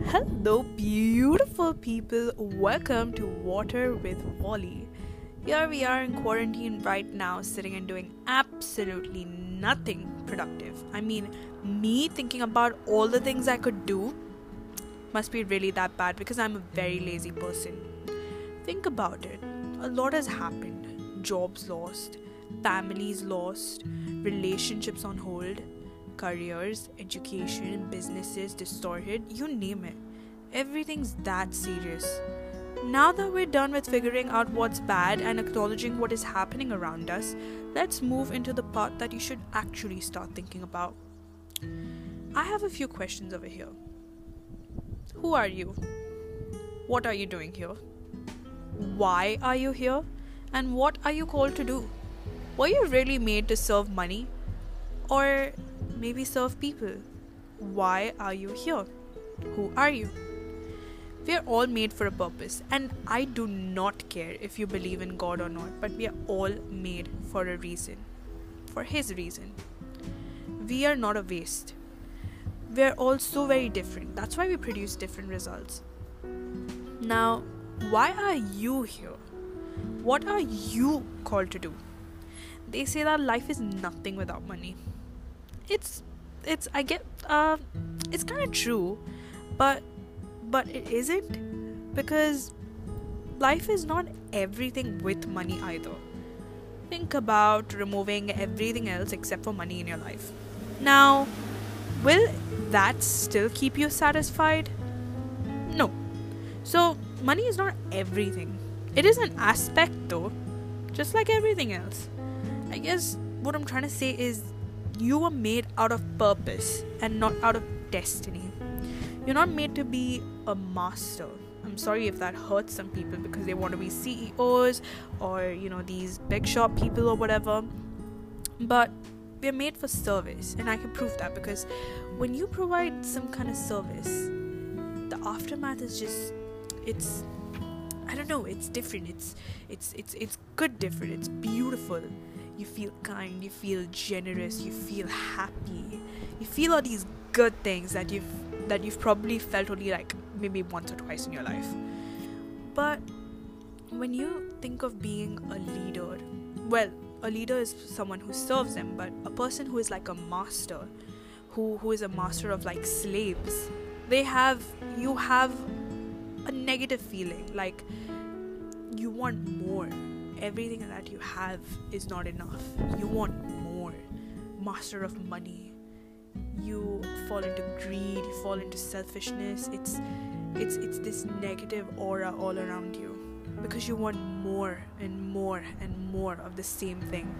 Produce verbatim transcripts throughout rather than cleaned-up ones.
Hello, beautiful people. Welcome to Water with Wally. Here we are in quarantine right now, sitting and doing absolutely nothing productive. I mean, me thinking about all the things I could do must be really that bad because I'm a very lazy person. Think about it. A lot has happened. Jobs lost, families lost, relationships on hold, careers, education, businesses distorted, you name it. Everything's that serious. Now that we're done with figuring out what's bad and acknowledging what is happening around us, let's move into the part that you should actually start thinking about. I have a few questions over here. Who are you? What are you doing here? Why are you here? And what are you called to do? Were you really made to serve money? Or maybe serve people? Why are you here? Who are you? We are all made for a purpose, and I do not care if you believe in God or not, but we are all made for a reason, for His reason. We are not a waste. We are all so very different. That's why we produce different results. Now, why are you here? What are you called to do? They say that life is nothing without money. It's, it's, I get, uh, it's kind of true, but, but it isn't, because life is not everything with money either. Think about removing everything else except for money in your life. Now, will that still keep you satisfied? No. So, money is not everything. It is an aspect though, just like everything else. I guess what I'm trying to say is you were made out of purpose and not out of destiny. You're not made to be a master. I'm sorry if that hurts some people because they want to be C E Os or, you know, these big shop people or whatever. But we're made for service, and I can prove that because when you provide some kind of service, the aftermath is just, it's, I don't know, it's different. It's, it's, it's, it's good different. It's beautiful. You feel kind, you feel generous, you feel happy. You feel all these good things that you've that you've probably felt only like maybe once or twice in your life. But when you think of being a leader, well, a leader is someone who serves them, but a person who is like a master, who who is a master of like slaves, they have you have a negative feeling, like you want more. Everything that you have is not enough. You want more. Master of money. You fall into greed, you fall into selfishness. It's it's it's this negative aura all around you because you want more and more and more of the same thing.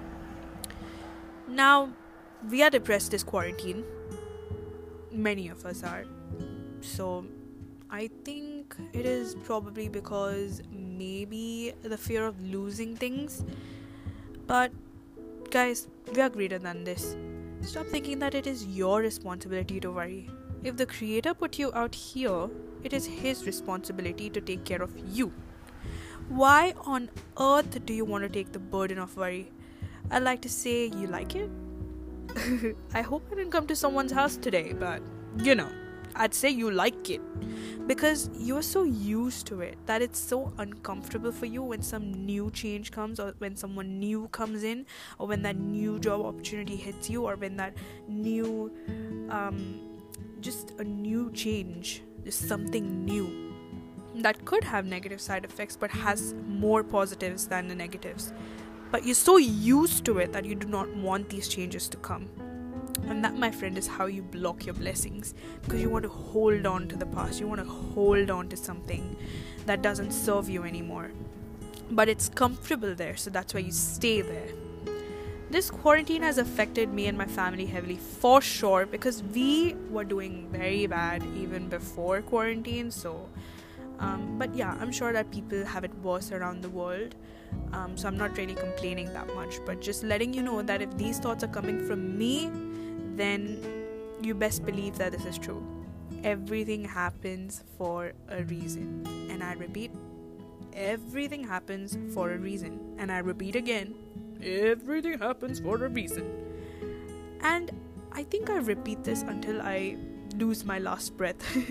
Now, we are depressed this quarantine. Many of us are. So I think it is probably because maybe the fear of losing things. But guys, we are greater than this. Stop thinking that it is your responsibility to worry. If the Creator put you out here, it is His responsibility to take care of you. Why on earth do you want to take the burden of worry? I'd like to say, you like it? I hope I didn't come to someone's house today, but you know, I'd say you like it because you're so used to it that it's so uncomfortable for you when some new change comes, or when someone new comes in, or when that new job opportunity hits you, or when that new um just a new change, just something new that could have negative side effects but has more positives than the negatives. But you're so used to it that you do not want these changes to come. And that, my friend, is how you block your blessings, because you want to hold on to the past. You want to hold on to something that doesn't serve you anymore. But it's comfortable there, so that's why you stay there. This quarantine has affected me and my family heavily, for sure, because we were doing very bad even before quarantine. So, um, but yeah, I'm sure that people have it worse around the world. Um, so I'm not really complaining that much, but just letting you know that if these thoughts are coming from me, then you best believe that this is true. Everything happens for a reason. And I repeat, everything happens for a reason. And I repeat again, everything happens for a reason. And I think I repeat this until I lose my last breath.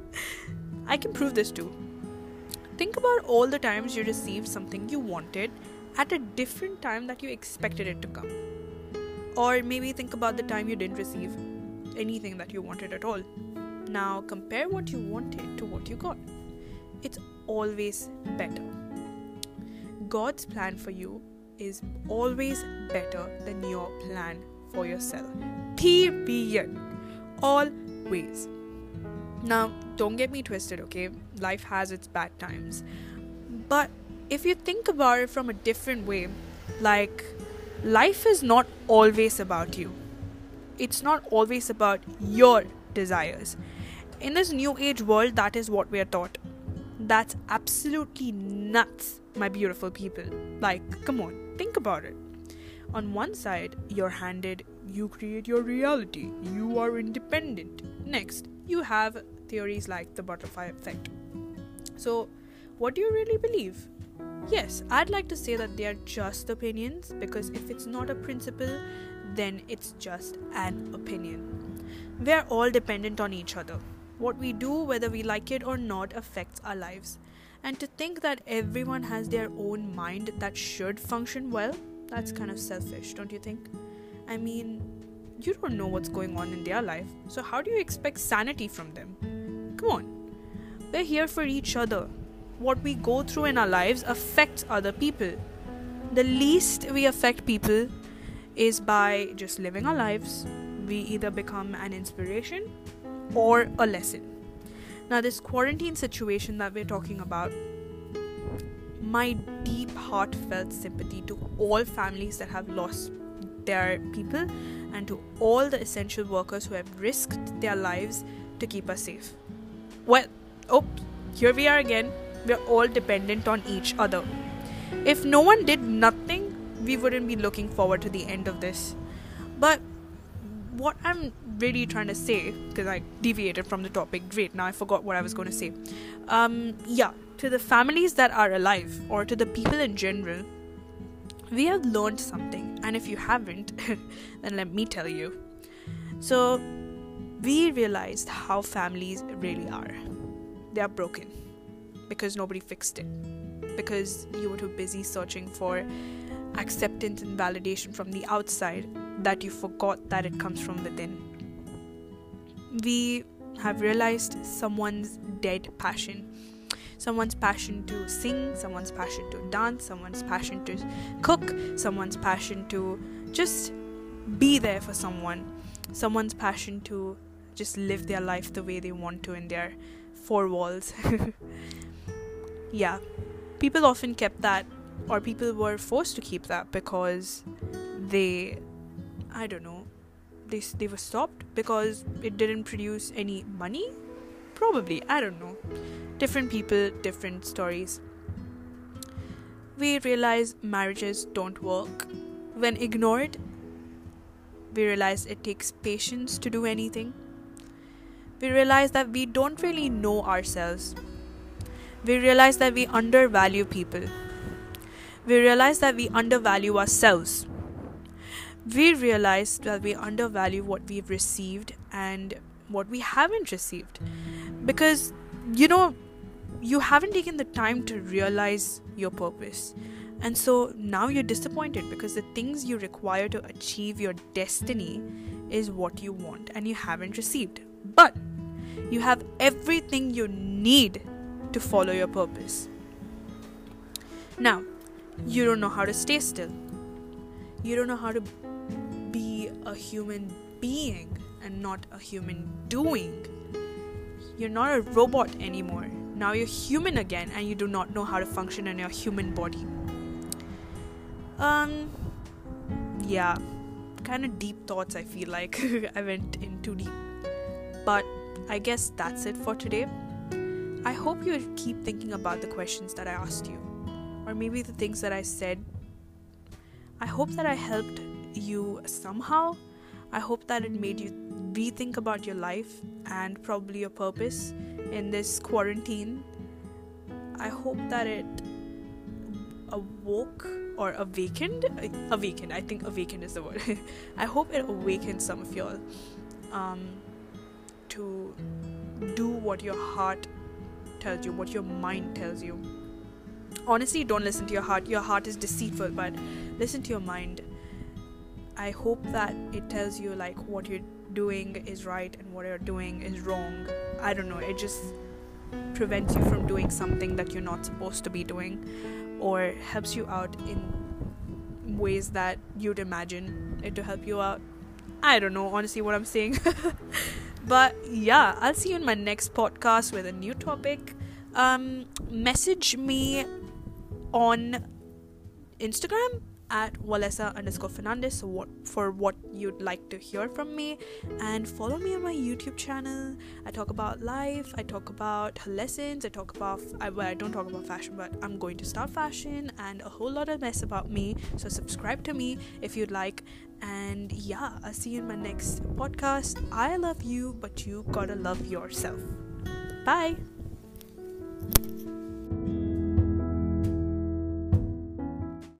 I can prove this too. Think about all the times you received something you wanted at a different time that you expected it to come. Or maybe think about the time you didn't receive anything that you wanted at all. Now compare what you wanted to what you got. It's always better. God's plan for you is always better than your plan for yourself. Period. Always. Now, don't get me twisted, okay? Life has its bad times. But if you think about it from a different way, like, life is not always about you. It's not always about your desires. In this new age world, that is what we are taught. That's absolutely nuts, my beautiful people. Like, come on, think about it. On one side, you're handed, you create your reality, you are independent. Next, you have theories like the butterfly effect. So, what do you really believe? Yes, I'd like to say that they are just opinions, because if it's not a principle, then it's just an opinion. We are all dependent on each other. What we do, whether we like it or not, affects our lives. And to think that everyone has their own mind that should function well, that's kind of selfish, don't you think? I mean, you don't know what's going on in their life, so how do you expect sanity from them? Come on, we're here for each other. What we go through in our lives affects other people. The least we affect people is by just living our lives. We either become an inspiration or a lesson. Now, this quarantine situation that we're talking about, my deep heartfelt sympathy to all families that have lost their people and to all the essential workers who have risked their lives to keep us safe. Well, oh, here we are again. We're all dependent on each other. If no one did nothing, we wouldn't be looking forward to the end of this. But what I'm really trying to say, because I deviated from the topic, great, now I forgot what I was going to say. Um, yeah, to the families that are alive, or to the people in general, we have learned something. And if you haven't, then let me tell you. So, we realized how families really are. They are broken. Because nobody fixed it. Because you were too busy searching for acceptance and validation from the outside that you forgot that it comes from within. We have realized someone's dead passion. Someone's passion to sing, someone's passion to dance, someone's passion to cook, someone's passion to just be there for someone, someone's passion to just live their life the way they want to in their four walls. Yeah, people often kept that, or people were forced to keep that because they, I don't know, they they were stopped because it didn't produce any money? Probably, I don't know. Different people, different stories. We realize marriages don't work. When ignored, we realize it takes patience to do anything. We realize that we don't really know ourselves. We realize that we undervalue people. We realize that we undervalue ourselves. We realize that we undervalue what we've received and what we haven't received. Because, you know, you haven't taken the time to realize your purpose. And so now you're disappointed because the things you require to achieve your destiny is what you want and you haven't received. But you have everything you need to follow your purpose. Now, you don't know how to stay still. You don't know how to be a human being and not a human doing. You're not a robot anymore. Now you're human again and you do not know how to function in your human body. Um, yeah, kind of deep thoughts I feel like. I went in too deep. But I guess that's it for today. I hope you keep thinking about the questions that I asked you, or maybe the things that I said. I hope that I helped you somehow. I hope that it made you rethink about your life and probably your purpose in this quarantine. I hope that it awoke or awakened. Awakened, I think awakened is the word. I hope it awakened some of y'all um, to do what your heart tells you, what your mind tells you. Honestly, don't listen to your heart. Your heart is deceitful, but listen to your mind. I hope that it tells you like what you're doing is right and what you're doing is wrong. I don't know, it just prevents you from doing something that you're not supposed to be doing, or helps you out in ways that you'd imagine it to help you out. I don't know honestly what I'm saying. But yeah, I'll see you in my next podcast with a new topic. Um, message me on Instagram at Walesa underscore Fernandez so what, for what you'd like to hear from me, and follow me on my YouTube channel. I talk about life, I talk about lessons, I talk about I, well, I don't talk about fashion, but I'm going to start fashion, and a whole lot of mess about me. So subscribe to me if you'd like. And yeah, I'll see you in my next podcast. I love you, but you gotta love yourself. Bye.